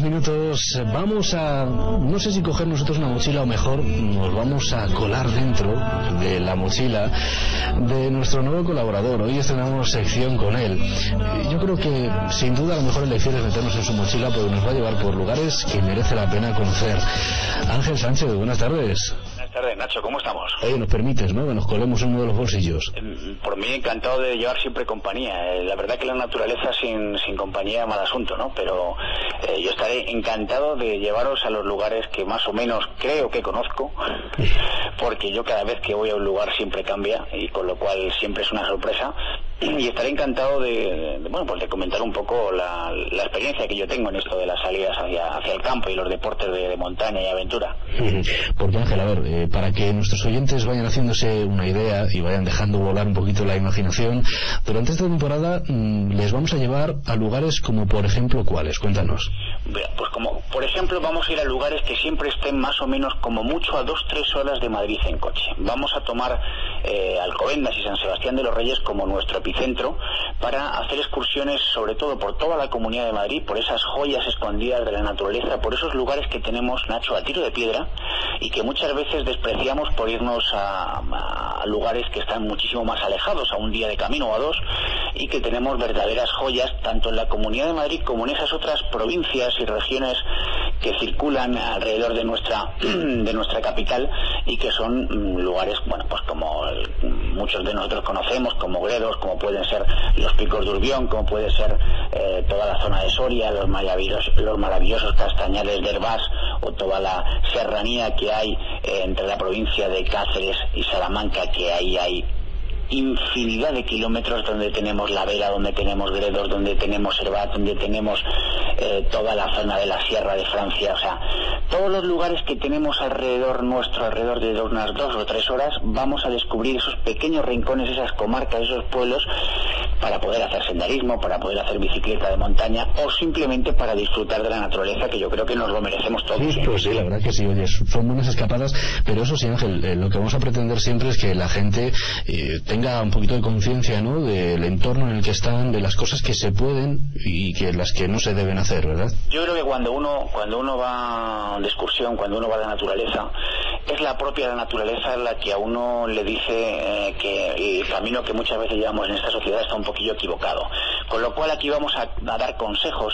minutos. Vamos a, no sé si coger nosotros una mochila o mejor nos vamos a colar dentro de la mochila de nuestro nuevo colaborador. Hoy estrenamos sección con él. Yo creo que sin duda la mejor elección es meternos en su mochila porque nos va a llevar por lugares que merece la pena conocer. Ángel Sánchez, buenas tardes. Buenas tardes, Nacho, ¿cómo estamos? Nos permites, ¿no?, que nos colemos en uno de los bolsillos. Por mí encantado de llevar siempre compañía. La verdad que la naturaleza sin compañía mal asunto, ¿no? Pero yo estaré encantado de llevaros a los lugares que más o menos creo que conozco, porque yo cada vez que voy a un lugar siempre cambia, y con lo cual siempre es una sorpresa. Y estaré encantado de comentar un poco la experiencia que yo tengo en esto de las salidas hacia el campo y los deportes de montaña y aventura. Porque, Ángel, a ver, para que nuestros oyentes vayan haciéndose una idea y vayan dejando volar un poquito la imaginación, durante esta temporada les vamos a llevar a lugares como, por ejemplo, ¿cuáles? Cuéntanos. Pues como, por ejemplo, vamos a ir a lugares que siempre estén más o menos como mucho a 2-3 horas de Madrid en coche. Vamos a tomar Alcobendas y San Sebastián de los Reyes como nuestro epicentro para hacer excursiones sobre todo por toda la Comunidad de Madrid, por esas joyas escondidas de la naturaleza, por esos lugares que tenemos, Nacho, a tiro de piedra y que muchas veces despreciamos por irnos a lugares que están muchísimo más alejados, a un día de camino o a 2, y que tenemos verdaderas joyas tanto en la Comunidad de Madrid como en esas otras provincias y regiones que circulan alrededor de nuestra capital y que son lugares, bueno, pues como muchos de nosotros conocemos, como Gredos, como pueden ser los Picos de Urbión, como puede ser toda la zona de Soria, los maravillosos castañares de Herbás, o toda la serranía que hay entre la provincia de Cáceres y Salamanca, que ahí hay infinidad de kilómetros, donde tenemos La Vera, donde tenemos Gredos, donde tenemos Herbat, donde tenemos toda la zona de la Sierra de Francia. O sea, todos los lugares que tenemos alrededor nuestro, alrededor de unas 2 o 3 horas, vamos a descubrir esos pequeños rincones, esas comarcas, esos pueblos, para poder hacer senderismo, para poder hacer bicicleta de montaña o simplemente para disfrutar de la naturaleza, que yo creo que nos lo merecemos todos. Sí, pues sí, la verdad que sí, oye, son buenas escapadas, pero eso sí, Ángel, lo que vamos a pretender siempre es que la gente tenga un poquito de conciencia, ¿no?, del entorno en el que están, de las cosas que se pueden y que las que no se deben hacer, ¿verdad? Yo creo que cuando uno va de excursión, cuando uno va de naturaleza, es la propia naturaleza la que a uno le dice que el camino que muchas veces llevamos en esta sociedad está un poquillo equivocado. Con lo cual aquí vamos a dar consejos,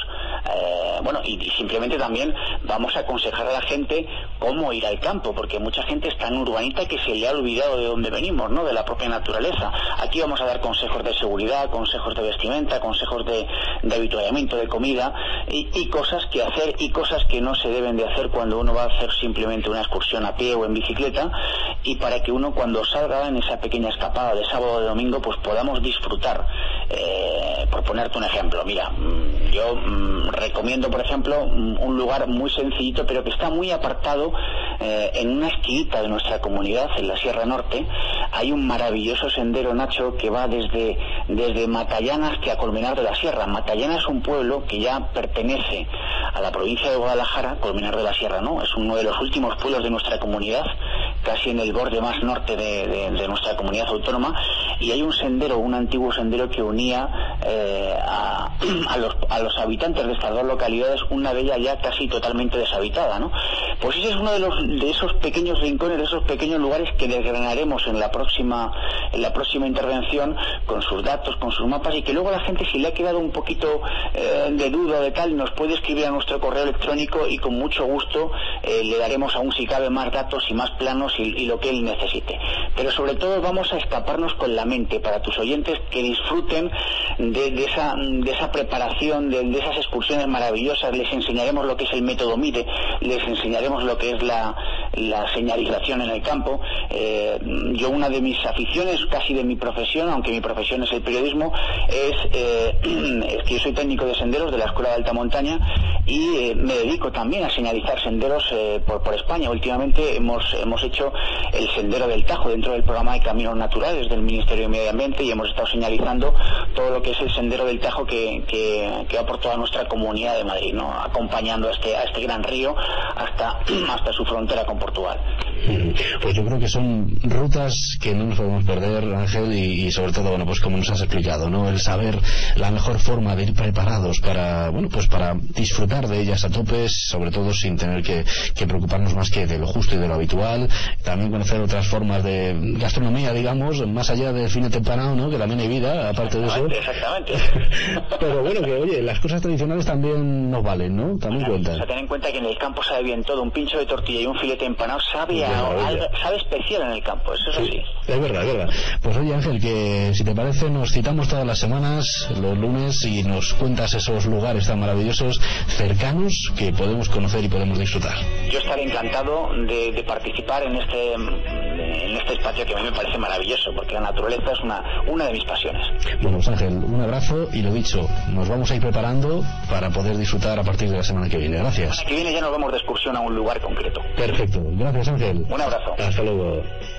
y simplemente también vamos a aconsejar a la gente cómo ir al campo, porque mucha gente es tan urbanita que se le ha olvidado de dónde venimos, ¿no?, de la propia naturaleza. Aquí vamos a dar consejos de seguridad, consejos de vestimenta, consejos de habituallamiento, de comida y cosas que hacer y cosas que no se deben de hacer cuando uno va a hacer simplemente una excursión a pie o en bicicleta, y para que uno, cuando salga en esa pequeña escapada de sábado o de domingo, pues podamos disfrutar. Por ponerte un ejemplo, mira, yo recomiendo, por ejemplo, un lugar muy sencillito pero que está muy apartado, en una esquinita de nuestra comunidad, en la Sierra Norte. Hay un maravilloso sendero, Nacho, que va desde Matallana hasta Colmenar de la Sierra. Matallana es un pueblo que ya pertenece a la provincia de Guadalajara. Colmenar de la Sierra no, es uno de los últimos pueblos de nuestra comunidad, casi en el borde más norte de nuestra comunidad autónoma, y hay un sendero, un antiguo sendero que unía a los habitantes de estas dos localidades, una de ellas ya casi totalmente deshabitada, ¿no? Pues ese es uno de esos pequeños rincones, de esos pequeños lugares que desgranaremos en la próxima intervención, con sus datos, con sus mapas, y que luego la gente, si le ha quedado un poquito de duda o de tal, nos puede escribir a nuestro correo electrónico y con mucho gusto le daremos aún, si cabe, más datos y más planos y lo que él necesite. Pero sobre todo vamos a escaparnos con la mente, para tus oyentes que disfruten de esa preparación, de esas excursiones maravillosas. Les enseñaremos lo que es el método MIDE, les enseñaremos lo que es la señalización en el campo. Yo, una de mis aficiones, casi de mi profesión, aunque mi profesión es el periodismo, es que yo soy técnico de senderos de la Escuela de Alta Montaña y me dedico también a señalizar senderos por España. Últimamente hemos hecho el Sendero del Tajo dentro del programa de Caminos Naturales del Ministerio de Medio Ambiente, y hemos estado señalizando todo lo que es el Sendero del Tajo que va por toda nuestra Comunidad de Madrid, ¿no?, acompañando a este gran río hasta su frontera con Portugal. Pues yo creo que son rutas que no nos podemos perder, Ángel, y sobre todo, bueno, pues como nos has explicado, ¿no? El saber la mejor forma de ir preparados para, bueno, pues para disfrutar de ellas a tope, sobre todo sin tener que preocuparnos más que de lo justo y de lo habitual. También conocer otras formas de gastronomía, digamos, más allá del filete empanado, ¿no? Que también hay vida, aparte de eso. Exactamente. Pero bueno, que oye, las cosas tradicionales también nos valen, ¿no? También cuentan. O sea, ten en cuenta que en el campo sabe bien todo. Un pincho de tortilla y un filete empanado sabe especial en el campo. Eso es así. Es verdad, es verdad. Pues oye, Ángel, que si te parece nos citamos todas las semanas, los lunes, y nos cuentas esos lugares tan maravillosos, cercanos, que podemos conocer y podemos disfrutar. Yo estaré encantado de participar en este espacio que a mí me parece maravilloso, porque la naturaleza es una de mis pasiones. Bueno, pues Ángel, un abrazo y lo dicho, nos vamos a ir preparando para poder disfrutar a partir de la semana que viene. Gracias. La semana que viene ya nos vamos de excursión a un lugar concreto. Perfecto. Gracias, Ángel. Un abrazo. Hasta luego.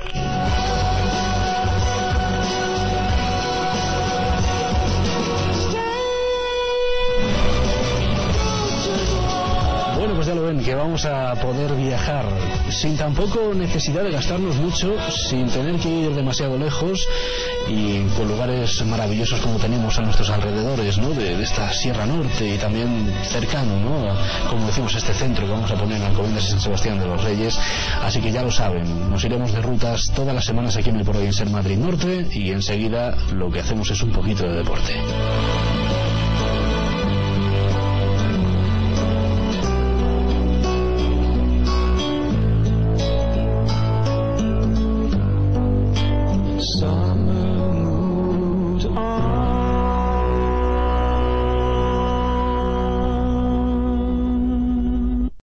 Bueno, pues ya lo ven, que vamos a poder viajar sin tampoco necesidad de gastarnos mucho, sin tener que ir demasiado lejos y con lugares maravillosos como tenemos a nuestros alrededores, ¿no? De esta Sierra Norte y también cercano, ¿no? Como decimos, este centro que vamos a poner en Alcobendas y San Sebastián de los Reyes. Así que ya lo saben, nos iremos de rutas todas las semanas aquí en el Por Hoy en Ser Madrid Norte, y enseguida lo que hacemos es un poquito de deporte.